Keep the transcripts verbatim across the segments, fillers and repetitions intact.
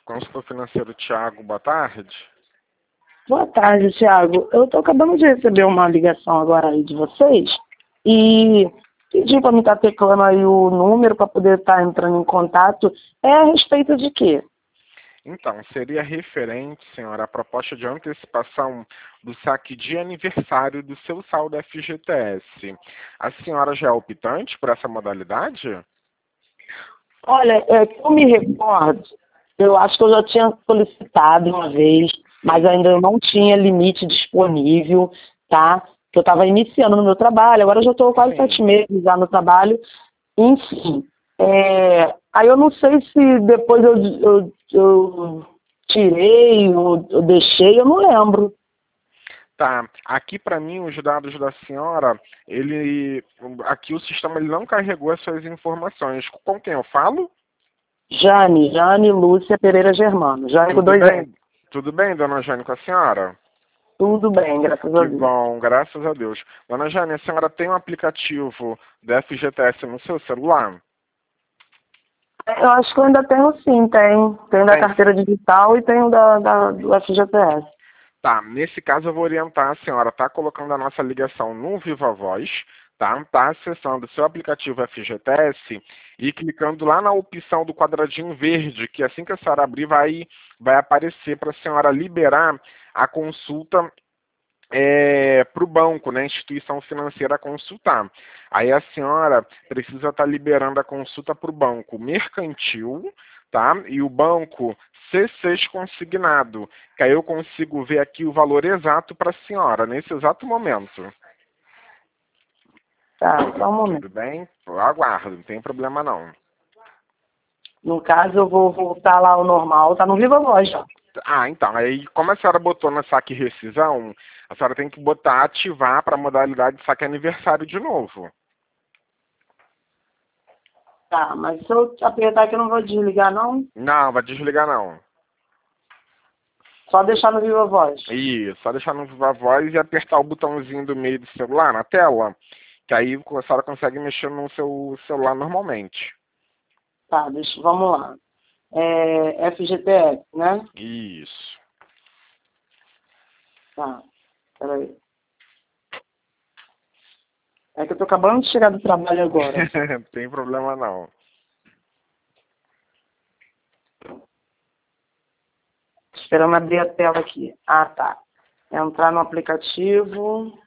Consultor financeiro Thiago, boa tarde. Boa tarde, Thiago. Eu estou acabando de receber uma ligação agora aí de vocês e pedi para me estar teclando aí o número para poder estar entrando em contato. É a respeito de quê? Então, seria referente, senhora, à proposta de antecipação do saque de aniversário do seu saldo F G T S. A senhora já é optante por essa modalidade? Olha, é, que eu me recordo, eu acho que eu já tinha solicitado uma vez, mas ainda eu não tinha limite disponível, tá? Que eu estava iniciando no meu trabalho, agora eu já estou quase Sim. sete meses já no trabalho. Enfim, é, aí eu não sei se depois eu, eu, eu tirei ou eu deixei, eu não lembro. Tá, aqui para mim os dados da senhora, ele, aqui o sistema ele não carregou as suas informações. Com quem eu falo? Jane, Jane Lúcia Pereira Germano, Jane com Tudo dois N. bem? Tudo bem, dona Jane, com a senhora? Tudo bem, graças a Que Deus. bom, graças a Deus. Dona Jane, a senhora tem um aplicativo do F G T S no seu celular? Eu acho que eu ainda tenho sim, tem. Tenho da Tem. carteira digital e tenho da, da, do F G T S. Tá, nesse caso eu vou orientar a senhora, tá colocando a nossa ligação no Viva Voz, tá? Tá acessando o seu aplicativo F G T S e clicando lá na opção do quadradinho verde, que assim que a senhora abrir vai, vai aparecer para a senhora liberar a consulta é, para o banco, né, instituição financeira consultar. Aí a senhora precisa estar liberando a consulta para o banco mercantil, tá? E o banco C seis consignado, que aí eu consigo ver aqui o valor exato para a senhora, nesse exato momento. Tá, só um Tudo momento. bem? Eu aguardo, não tem problema não. No caso, eu vou voltar lá ao normal, tá no Viva Voz já. Ah, então, aí como a senhora botou na saque rescisão, a senhora tem que botar ativar para a modalidade saque aniversário de novo. Tá, mas se eu apertar aqui eu não vou desligar não? Não, vai desligar não. Só deixar no Viva Voz. Isso, só deixar no Viva Voz e apertar o botãozinho do meio do celular na tela, que aí a senhora consegue mexer no seu celular normalmente. Tá, deixa, vamos lá. É F G T S, né? Isso. Tá, peraí. É que eu tô acabando de chegar do trabalho agora. Não tem problema não. Esperando abrir a tela aqui. Ah, tá. Entrar no aplicativo.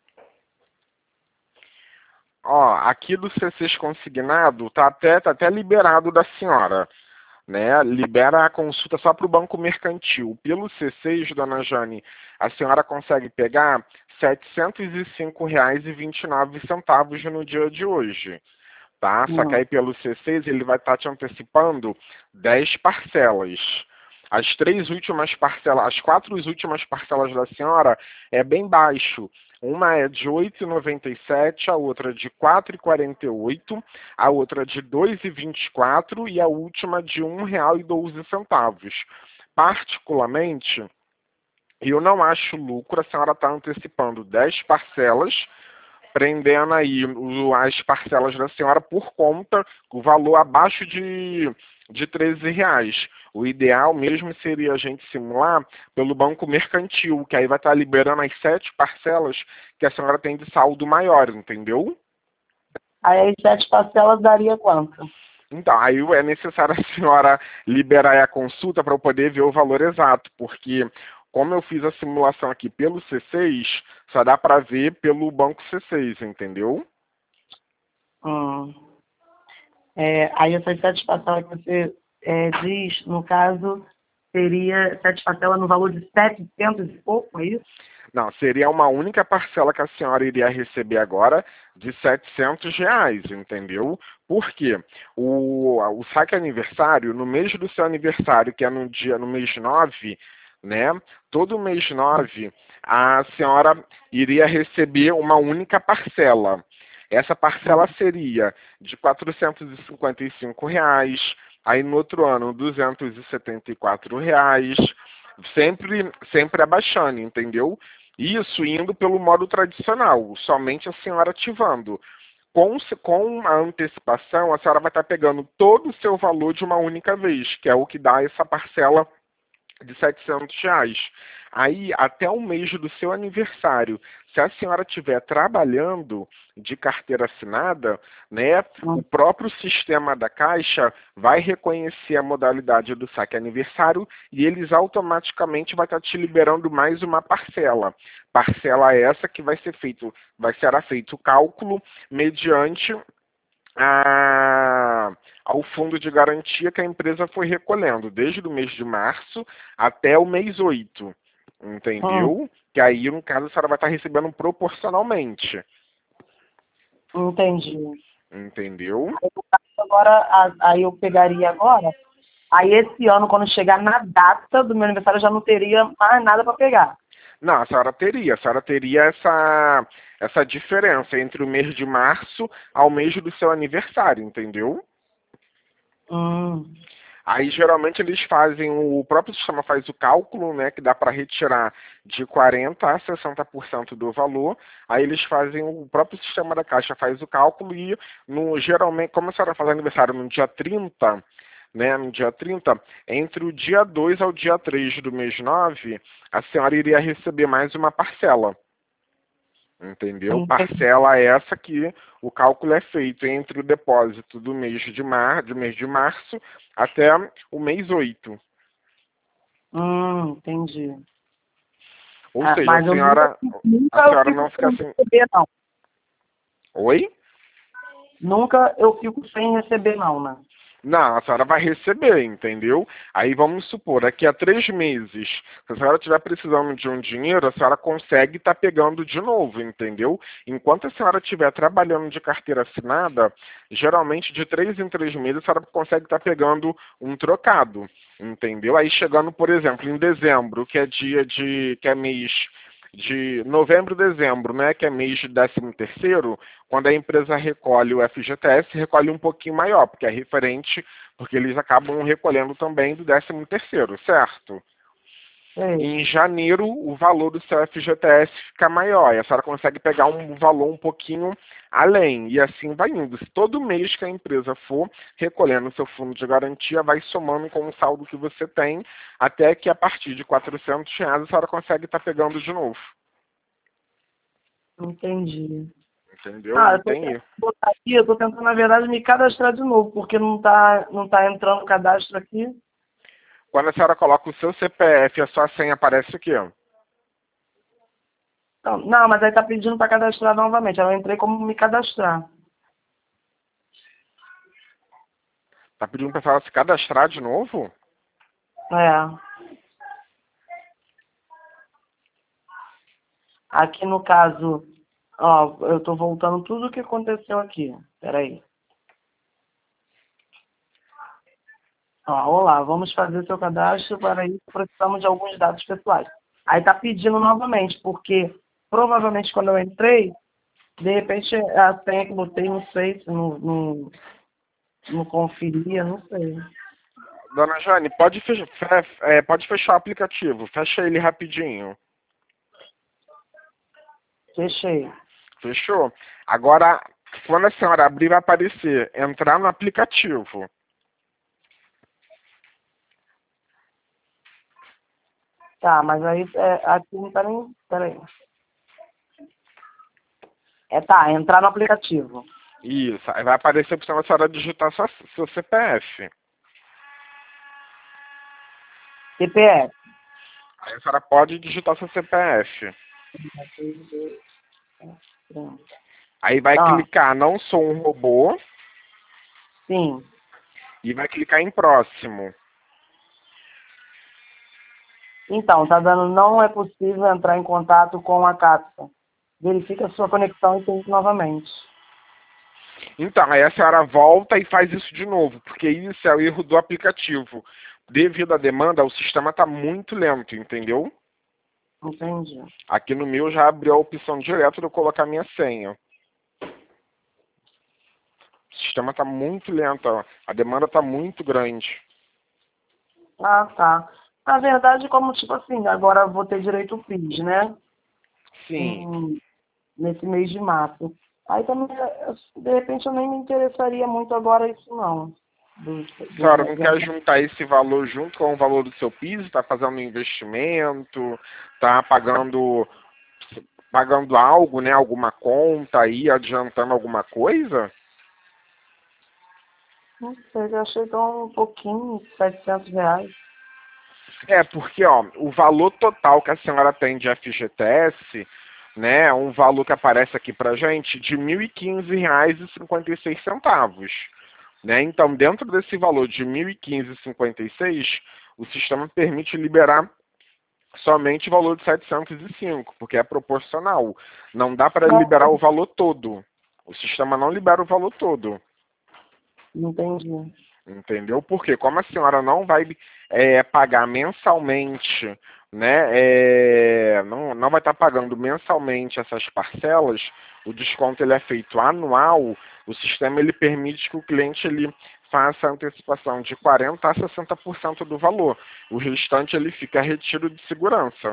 Ó, aqui do C seis consignado tá até, tá até liberado da senhora, né? Libera a consulta só para o banco mercantil. Pelo C seis, dona Jane, a senhora consegue pegar setecentos e cinco reais e vinte e nove centavos no dia de hoje. Tá? Só que Hum. aí pelo C seis ele vai estar te antecipando dez parcelas. As três últimas parcelas, as quatro últimas parcelas da senhora é bem baixo. Uma é de oito reais e noventa e sete centavos, a outra de quatro reais e quarenta e oito centavos, a outra de dois reais e vinte e quatro centavos e a última de um real e doze centavos. Particularmente, eu não acho lucro a senhora estar antecipando dez parcelas, prendendo aí o- as parcelas da senhora por conta, o valor abaixo de, de treze reais. O ideal mesmo seria a gente simular pelo banco mercantil, que aí vai estar liberando as sete parcelas que a senhora tem de saldo maior, entendeu? Aí as sete parcelas daria quanto? Então, aí é necessário a senhora liberar a consulta para eu poder ver o valor exato, porque como eu fiz a simulação aqui pelo C seis, só dá para ver pelo banco C seis, entendeu? Hum. É, aí essas sete parcelas que você é, diz, no caso, seria sete parcelas no valor de setecentos e pouco, é isso? Não, seria uma única parcela que a senhora iria receber agora de setecentos reais, entendeu? Por quê? O, o saque aniversário, no mês do seu aniversário, que é no dia, no mês nove, né? Todo mês nove, a senhora iria receber uma única parcela. Essa parcela seria de quatrocentos e cinquenta e cinco reais, aí no outro ano duzentos e setenta e quatro reais, sempre, sempre abaixando, entendeu? Isso indo pelo modo tradicional, somente a senhora ativando. Com, com a antecipação, a senhora vai estar pegando todo o seu valor de uma única vez, que é o que dá essa parcela de setecentos reais. Aí, até o mês do seu aniversário, se a senhora estiver trabalhando de carteira assinada, né, o próprio sistema da Caixa vai reconhecer a modalidade do saque aniversário e eles automaticamente vai estar te liberando mais uma parcela. Parcela essa que vai ser feito, vai ser feito o cálculo mediante a, ao fundo de garantia que a empresa foi recolhendo, desde o mês de março até o mês oito. Entendeu? Hum, Que aí, no caso, a senhora vai estar recebendo proporcionalmente. entendi. Entendeu? Aí, no caso, agora, a- aí eu pegaria agora. Aí esse ano, quando chegar na data do meu aniversário, eu já não teria mais nada para pegar. Não, a senhora teria. A senhora teria essa, essa diferença entre o mês de março ao mês do seu aniversário, entendeu? Hum, Aí geralmente eles fazem, o próprio sistema faz o cálculo, né, que dá para retirar de quarenta por cento a sessenta por cento do valor. Aí eles fazem, o próprio sistema da Caixa faz o cálculo e no, geralmente, como a senhora faz aniversário no dia trinta, né, no dia trinta, entre o dia dois ao dia três do mês nove, a senhora iria receber mais uma parcela. Entendeu? entendi. Parcela essa que o cálculo é feito entre o depósito do mês de, mar, do mês de março até o mês oito. Hum, entendi. Ou Ah, seja, a mas eu nunca, senhora, a nunca eu senhora fico não fica sem assim. receber, não. Oi? Nunca eu fico sem receber, não, né? Não, a senhora vai receber, entendeu? Aí vamos supor, daqui a três meses, se a senhora estiver precisando de um dinheiro, a senhora consegue estar pegando de novo, entendeu? Enquanto a senhora estiver trabalhando de carteira assinada, geralmente de três em três meses a senhora consegue estar pegando um trocado, entendeu? Aí chegando, por exemplo, em dezembro, que é dia de, que é mês de novembro, dezembro, né, que é mês de décimo terceiro, quando a empresa recolhe o F G T S, recolhe um pouquinho maior, porque é referente, porque eles acabam recolhendo também do décimo terceiro, certo? Sei. Em janeiro, o valor do seu F G T S fica maior, e a senhora consegue pegar um valor um pouquinho além, e assim vai indo. Se todo mês que a empresa for recolhendo o seu fundo de garantia, vai somando com o saldo que você tem, até que a partir de quatrocentos reais a senhora consegue estar pegando de novo. Entendi. Entendeu? Ah, Não eu tô tem tentando erro. botar aqui, eu tô tentando, na verdade, me cadastrar de novo, porque não tá, não tá entrando o cadastro aqui. Quando a senhora coloca o seu C P F e a sua senha, aparece o quê? Não, não, mas aí tá pedindo para cadastrar novamente. Eu entrei como me cadastrar. Tá pedindo pra senhora se cadastrar de novo? É. Aqui no caso, ó, eu tô voltando tudo o que aconteceu aqui. Peraí. Ó, olá, vamos fazer seu cadastro. Para isso, precisamos de alguns dados pessoais. Aí tá pedindo novamente, porque provavelmente quando eu entrei, de repente a senha que eu botei, não sei se não, não, não conferia, não sei. Dona Jane, pode fechar, fe- é, pode fechar o aplicativo. Fecha ele rapidinho. Fechei. Fechou? Agora, quando a senhora abrir, vai aparecer entrar no aplicativo. Tá, mas aí é, aqui não tá nem. Peraí. É, tá, entrar no aplicativo. Isso. Aí vai aparecer a opção da senhora digitar sua, seu C P F. C P F. Aí a senhora pode digitar seu C P F. Aí vai Ah, clicar não sou um robô sim. e vai clicar em próximo. Então, tá dando não é possível entrar em contato com a CAPSA. Verifique a sua conexão e tente novamente. Então, aí a senhora volta e faz isso de novo, porque isso é o erro do aplicativo. Devido à demanda, o sistema está muito lento, entendeu? Entendi. Aqui no meu já abriu a opção direto de eu colocar minha senha. O sistema está muito lento, ó. A demanda está muito grande. Ah, tá. Na verdade, como tipo assim, agora eu vou ter direito ao PIS, né? Sim. Em- nesse mês de março. Aí também, eh, de repente, eu nem me interessaria muito agora isso, não. do, A do senhora não quer reserva. juntar esse valor junto com o valor do seu piso? Está fazendo um investimento? Está pagando, pagando algo, né? Alguma conta aí, adiantando alguma coisa? Não sei, eu achei tão um pouquinho, setecentos reais. É, porque ó, o valor total que a senhora tem de F G T S, né, é um valor que aparece aqui pra gente de mil e quinze reais e cinquenta e seis centavos. Né? Então, dentro desse valor de mil e quinze reais e cinquenta e seis centavos, o sistema permite liberar somente o valor de setecentos e cinco, porque é proporcional. Não dá para Não, liberar o valor todo. O sistema não libera o valor todo. não entendi. Entendeu? Porque como a senhora não vai é, pagar mensalmente, né? É, não, não vai estar pagando mensalmente essas parcelas, o desconto ele é feito anual, o sistema ele permite que o cliente ele faça a antecipação de quarenta por cento a sessenta por cento do valor. O restante ele fica retido de segurança.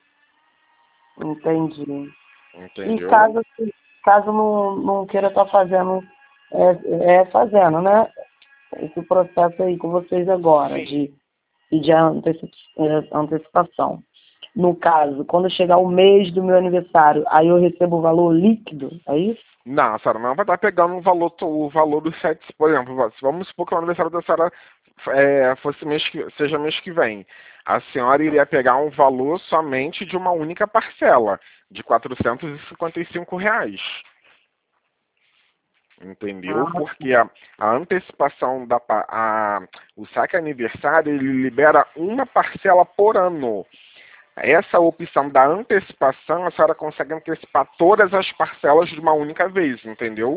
Entendi. E Entendeu? caso, caso não, não queira estar fazendo, é, é fazendo, né? Esse processo aí com vocês agora, Sim. de pedir a anteci- eh, antecipação. No caso, quando chegar o mês do meu aniversário, aí eu recebo o valor líquido, é isso? Não, a senhora não vai estar pegando o valor, to- o valor dos sete, por exemplo, vamos supor que o aniversário da senhora é, fosse mês que, seja mês que vem. A senhora iria pegar um valor somente de uma única parcela, de quatrocentos e cinquenta e cinco reais. Entendeu? Ah, Porque a, a antecipação da pa- a, o saque aniversário ele libera uma parcela por ano. Essa opção da antecipação, a senhora consegue antecipar todas as parcelas de uma única vez, entendeu?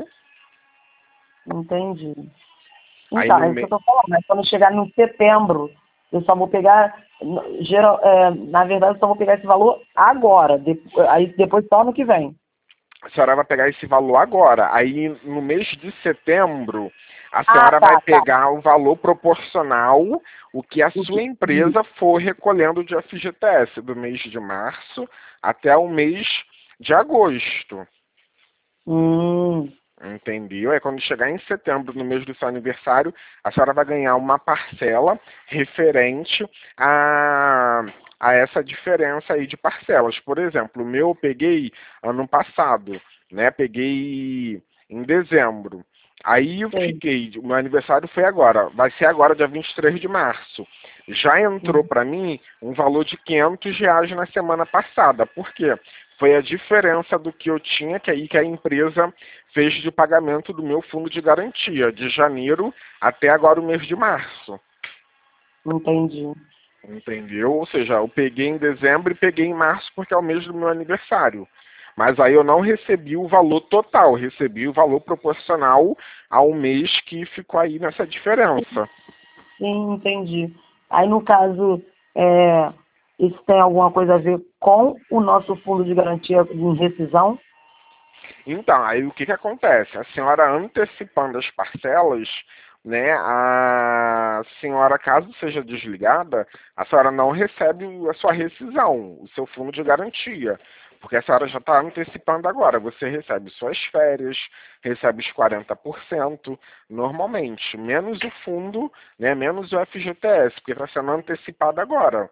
entendi. Aí Então, no é isso que me... eu tô falando, mas quando chegar no setembro, eu só vou pegar, geral, é, na verdade, eu só vou pegar esse valor agora, de- aí depois só ano que vem. a senhora vai pegar esse valor agora. Aí no mês de setembro, a Ah, senhora vai tá, tá. pegar o valor proporcional, o que a O sua que- empresa for recolhendo de F G T S, do mês de março até o mês de agosto. Hum, Entendeu? É quando chegar em setembro, no mês do seu aniversário, a senhora vai ganhar uma parcela referente a, a essa diferença aí de parcelas. Por exemplo, o meu eu peguei ano passado, né? Peguei em dezembro. Aí eu sei. fiquei, o meu aniversário foi agora, vai ser agora dia vinte e três de março. Já entrou para mim um valor de quinhentos reais na semana passada. Por quê? Foi a diferença do que eu tinha, que aí que a empresa fez de pagamento do meu fundo de garantia, de janeiro até agora o mês de março. Entendi. Entendeu? Ou seja, eu peguei em dezembro e peguei em março porque é o mês do meu aniversário. Mas aí eu não recebi o valor total, recebi o valor proporcional ao mês que ficou aí nessa diferença. Sim, entendi. Aí, no caso, é, isso tem alguma coisa a ver com o nosso fundo de garantia em rescisão? Então, aí o que, que acontece? A senhora antecipando as parcelas, né, a senhora, caso seja desligada, a senhora não recebe a sua rescisão, o seu fundo de garantia. Porque a senhora já está antecipando agora. Você recebe suas férias, recebe os quarenta por cento normalmente, menos o fundo, né, menos o F G T S, porque está sendo antecipado agora.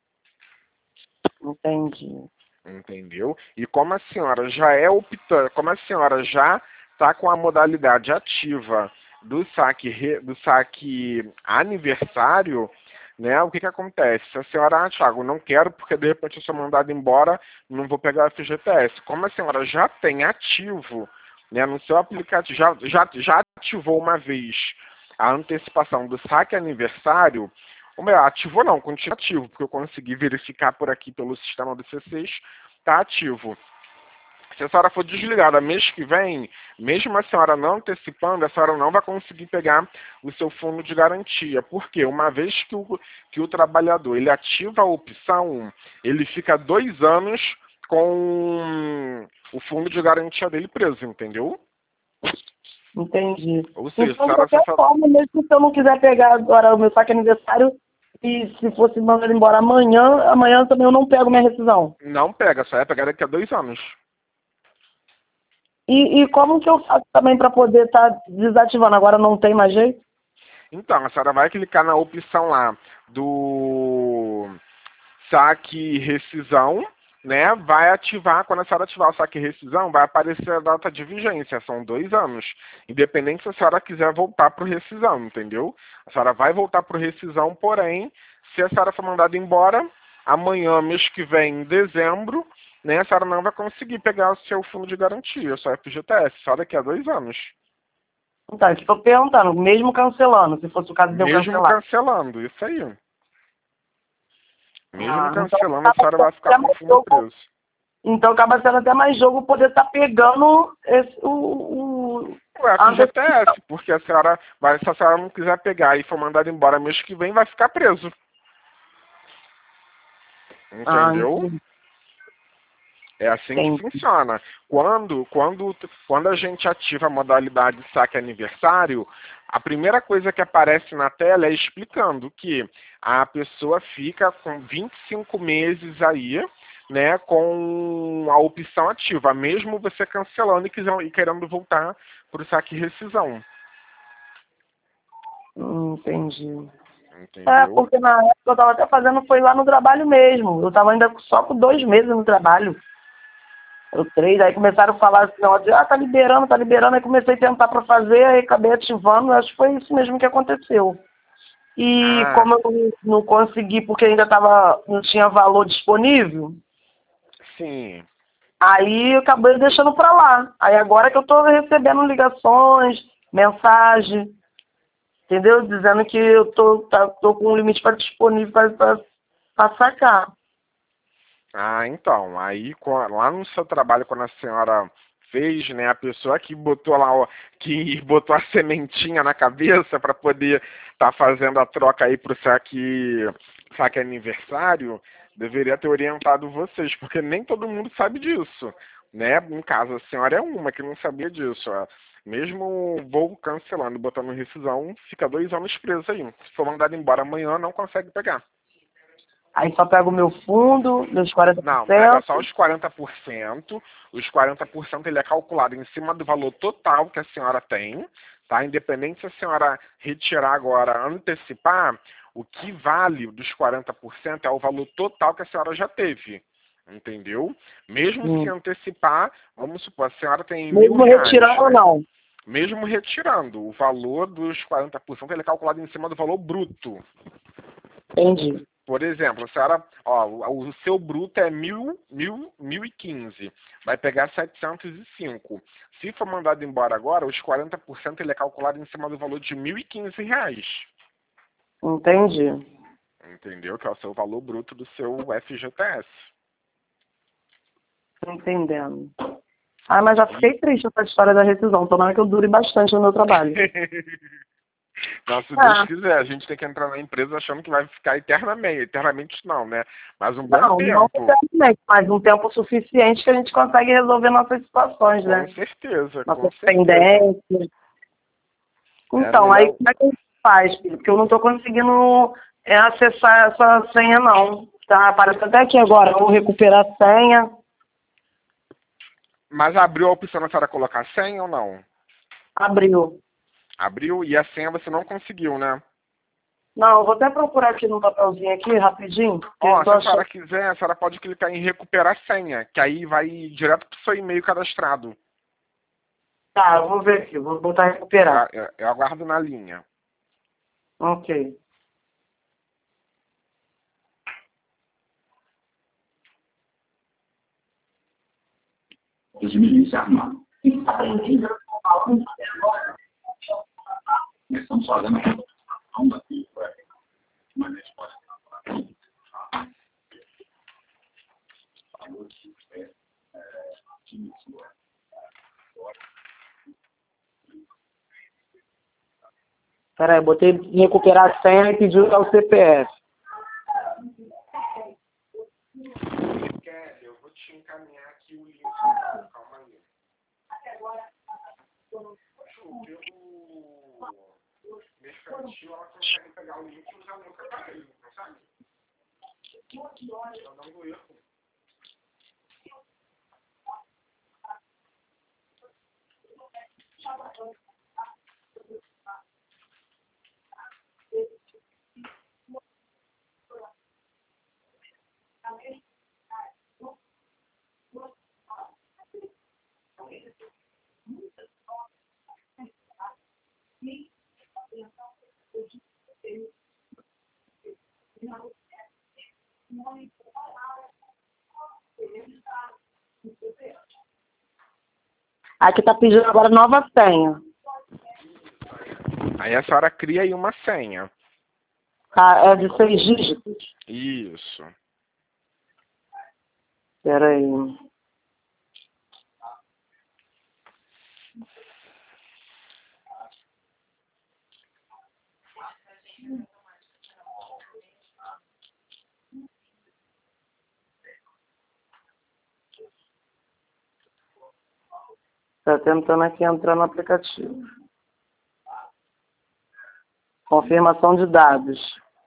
Entendi. Entendeu? E como a senhora já é optante, como a senhora já está com a modalidade ativa do saque, re- do saque aniversário, né? O que que acontece? Se a senhora, ah, Thiago, não quero porque de repente eu sou mandado embora, não vou pegar o F G T S. Como a senhora já tem ativo, né, no seu aplicativo, já, já, já ativou uma vez a antecipação do saque aniversário, ou melhor, ativou não, continua ativo, porque eu consegui verificar por aqui pelo sistema do C seis, está ativo. Se a senhora for desligada mês que vem, mesmo a senhora não antecipando, a senhora não vai conseguir pegar o seu fundo de garantia. Por quê? Uma vez que o, que o trabalhador ele ativa a opção, ele fica dois anos com o fundo de garantia dele preso, entendeu? Entendi. Ou seja, a Então, de senhora qualquer só forma, mesmo se eu não quiser pegar agora o meu saque aniversário, e se fosse mandar embora amanhã, amanhã também eu não pego minha rescisão. não pega, só é pegar daqui a dois anos. E, e como que eu faço também para poder estar desativando? Agora não tem mais jeito? Então, a senhora vai clicar na opção lá do saque rescisão, né? Vai ativar, quando a senhora ativar o saque rescisão, vai aparecer a data de vigência, são dois anos. Independente se a senhora quiser voltar para o rescisão, entendeu? A senhora vai voltar para o rescisão, porém, se a senhora for mandada embora, amanhã, mês que vem, em dezembro, né, a senhora não vai conseguir pegar o seu fundo de garantia, só F G T S, só daqui a dois anos. Então, isso que eu tô perguntando, mesmo cancelando, se fosse o caso de eu Mesmo cancelar. cancelando, isso aí. Mesmo Ah, então cancelando, a acaba senhora vai sendo ficar até com o mais fundo jogo, preso. então acaba sendo até mais jogo poder estar pegando esse, o, o, O a F G T antecipação. S, porque a senhora, vai, se a senhora não quiser pegar e for mandada embora mês que vem, vai ficar preso. Ah, Entendeu? entendi. É assim que Entendi. funciona. Quando, quando, quando a gente ativa a modalidade saque aniversário, a primeira coisa que aparece na tela é explicando que a pessoa fica com vinte e cinco meses aí, né, com a opção ativa, mesmo você cancelando e, quiser, e querendo voltar para o saque rescisão. Hum, entendi. É, Entendeu? porque na época eu estava até fazendo foi lá no trabalho mesmo. Eu estava ainda só com dois meses no trabalho. Eu três, aí começaram a falar assim, ó, de, ah, tá liberando, tá liberando, aí comecei a tentar para fazer, aí acabei ativando, acho que foi isso mesmo que aconteceu. E Ah, como eu não consegui, porque ainda tava, não tinha valor disponível, sim. aí eu acabei deixando para lá. Aí agora que eu estou recebendo ligações, mensagem, entendeu? Dizendo que eu tô, tá, tô com um limite para disponível para sacar. Ah, então, aí co- lá no seu trabalho, quando a senhora fez, né, a pessoa que botou lá, ó, que botou a sementinha na cabeça para poder estar fazendo a troca aí pro saque, saque aniversário, deveria ter orientado vocês, porque nem todo mundo sabe disso, né? No caso, a senhora é uma que não sabia disso, ó. Mesmo o voo cancelando, botando rescisão, fica dois anos preso aí. Se for mandado embora amanhã, não consegue pegar. Aí só pego o meu fundo, meus quarenta por Não, pega só cento. os quarenta por cento. Os quarenta por cento ele é calculado em cima do valor total que a senhora tem, tá? Independente se a senhora retirar agora, antecipar, o que vale dos quarenta por cento é o valor total que a senhora já teve. Entendeu? Mesmo se Hum. antecipar, vamos supor, a senhora tem mil Mesmo reais, retirando ou né? não? Mesmo retirando, o valor dos quarenta por cento ele é calculado em cima do valor bruto. Entendi. Por exemplo, a senhora, ó, o seu bruto é mil, mil, mil e quinze, vai pegar setecentos e cinco. Se for mandado embora agora, os quarenta por cento ele é calculado em cima do valor de mil e quinze reais. Entendi. Entendeu? Que é o seu valor bruto do seu F G T S. Tô entendendo. Ah, mas já E... fiquei triste com essa história da rescisão. Tomara que eu dure bastante no meu trabalho. Não, se Deus Ah, quiser, a gente tem que entrar na empresa achando que vai ficar eternamente. Eternamente não, né? Mas um bom não, não tempo. eternamente, mas um tempo suficiente que a gente consegue resolver nossas situações, Com né? certeza, com Nossas certeza. pendências. É Então, aí melhor. como é que a gente faz, filho? Porque eu não estou conseguindo é, acessar essa senha, não. Tá, aparece até aqui agora, vou recuperar a senha. Mas abriu a opção da senhora colocar senha ou não? Abriu. Abriu e a senha você não conseguiu, né? Não, eu vou até procurar aqui no papelzinho aqui, rapidinho, porque eu Ó, tô se a achando. senhora quiser, a senhora pode clicar em recuperar senha, que aí vai direto pro seu e-mail cadastrado. Tá, eu vou ver aqui, vou botar recuperar. Eu, eu, eu aguardo na linha. Ok. Peraí, botei recuperar a senha e pediu o C P F. Quer, eu vou te encaminhar aqui o link. Calma aí. Ju, pelo mercantil, ela consegue pegar o link e usar no outro aparelho, não sabe? Tá dando erro. Aqui tá pedindo agora nova senha. Aí a senhora cria aí uma senha. Tá, é de seis dígitos. Isso. Espera aí. Tá tentando aqui entrar no aplicativo. Confirmação de dados.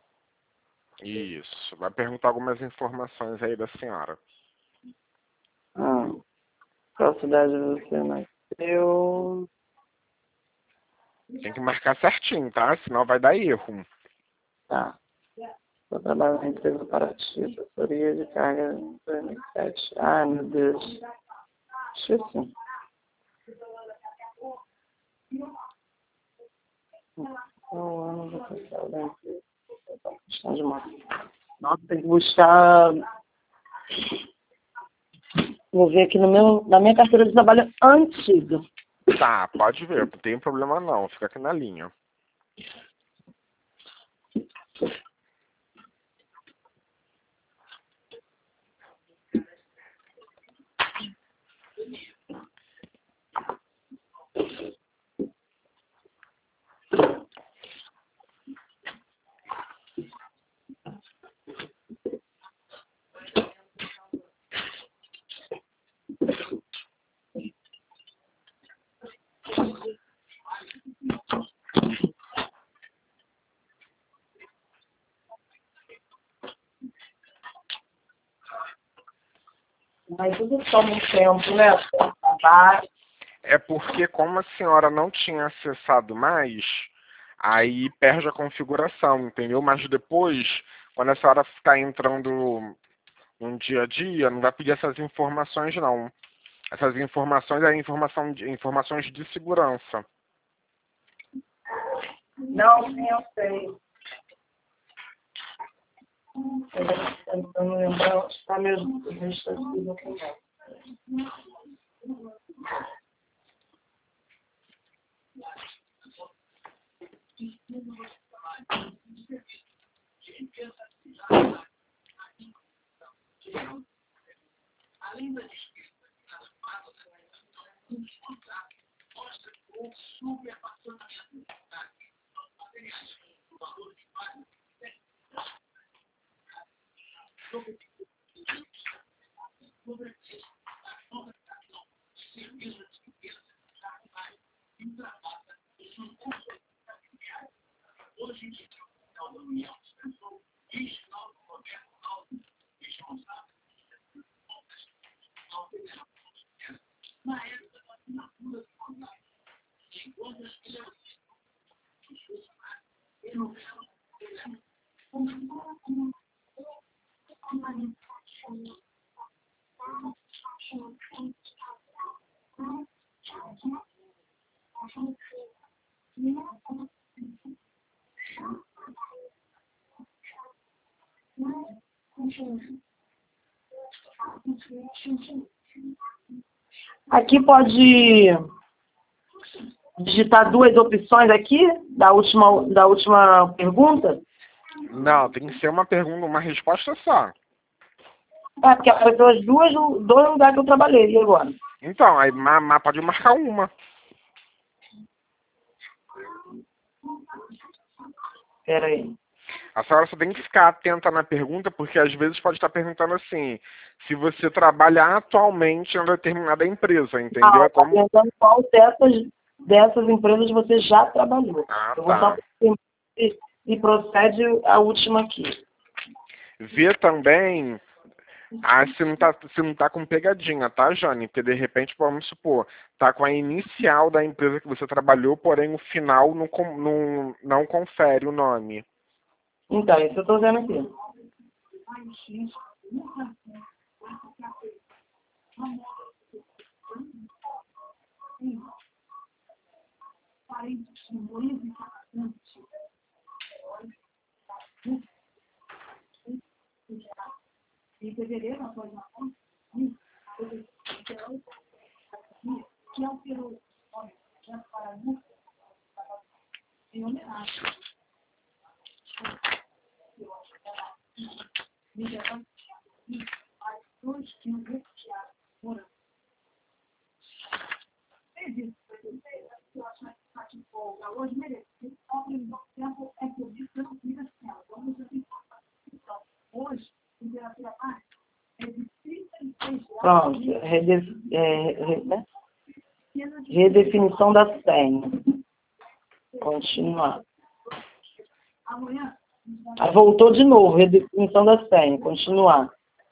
Isso. Vai perguntar algumas informações aí da senhora. Ah, qual cidade você nasceu? Tem que marcar certinho, tá? Senão vai dar erro. Tá. Vou trabalhar na empresa Paraty, assessoria de carga dois mil e sete. Ai, meu Deus. Deixa eu assim. Qual ano você saiu da empresa? Questão de moto. Nossa, tem que buscar. Vou ver aqui no meu, na minha carteira de trabalho antiga. Tá, pode ver. Não tem problema não. Fica aqui na linha. Mas tudo toma um tempo, né? Trabalho. É porque como a senhora não tinha acessado mais, aí perde a configuração, entendeu? Mas depois, quando a senhora ficar entrando no dia a dia, não vai pedir essas informações não. Essas informações é informação de, informações de segurança. Não, sim, eu sei. Eu tô tentando lembrar onde está meu registro aqui. Aqui pode digitar duas opções aqui da última, da última pergunta? Não, tem que ser uma pergunta, uma resposta só. É, porque apareceu as duas no dois lugares que eu trabalhei, e agora? Então, aí ma- ma- pode marcar uma. Pera aí. A senhora só tem que ficar atenta na pergunta, porque às vezes pode estar perguntando assim, se você trabalha atualmente em determinada empresa, entendeu? Ah, É tá como... perguntando qual dessas, dessas empresas você já trabalhou. Ah, Eu vou só tá. confirmar e, e procede a última aqui. Vê também ah, se não tá, se não tá com pegadinha, tá, Jane? Porque de repente, vamos supor, tá com a inicial da empresa que você trabalhou, porém o final não, com- não, não confere o nome. Então, isso eu estou vendo aqui. Pronto, rede, é, re- né? Redefinição da senha. Continuar. Aí voltou de novo, redefinição da senha. Continuar.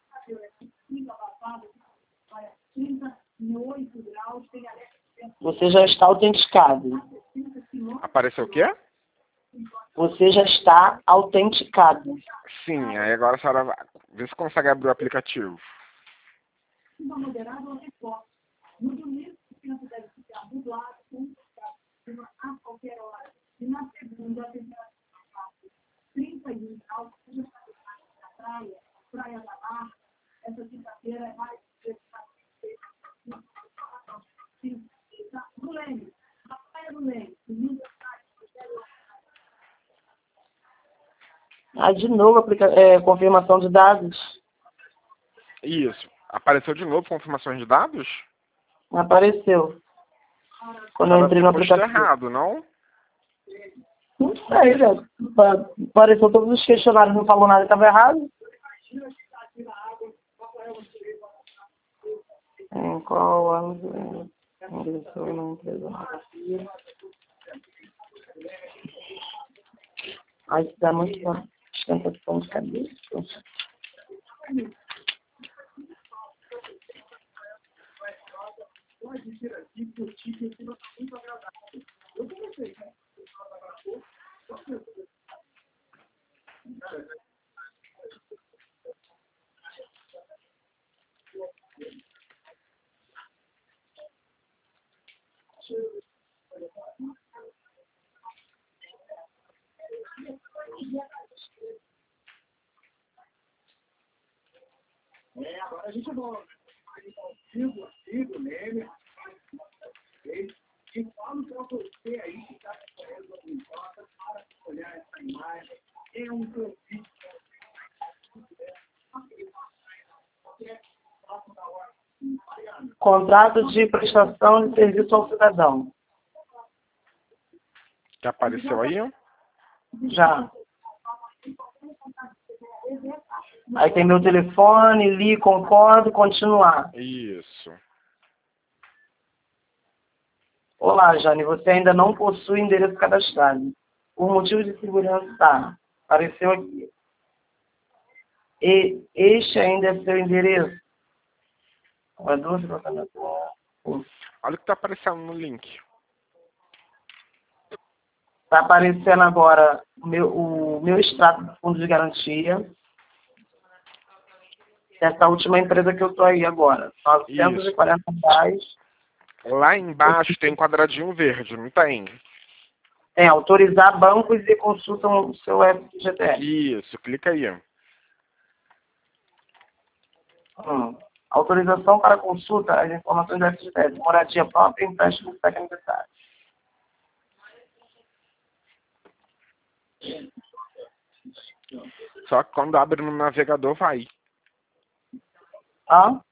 Você já está autenticado. Apareceu o quê? Você já está autenticado. Sim, aí agora a senhora vai- vê se consegue abrir o aplicativo. Ah, de novo, aplica é, confirmação de dados. Isso. Apareceu de novo confirmações de dados? Apareceu. Quando Só eu deve entrei ter no posto aplicativo. errado, não? Não sei, né? Pa- Apareceu todos os questionários, não falou nada, estava errado. Em qual ano ingressou na empresa? Ai, isso dá muito ostentação de cabeça. Contrato de prestação de serviço ao cidadão. Que apareceu aí? Já. Aí tem meu telefone, li, concordo, continuar. Isso. Olá, Jane, você ainda não possui endereço cadastrado. Por motivo de segurança, tá. Apareceu aqui. E este ainda é seu endereço? Guardou, tratamento. Olha o que está aparecendo no link. Está aparecendo agora o meu, o meu extrato do fundo de garantia. Essa última empresa que eu estou aí agora. novecentos e quarenta reais. Lá embaixo tem um quadradinho verde, não tem? É, autorizar bancos e consultam o seu F G T S. Isso, clica aí. Hum. Autorização para consulta as informações do F G T S. Moradia própria e empréstimo técnico necessário. Só que quando abre no navegador vai. Tá?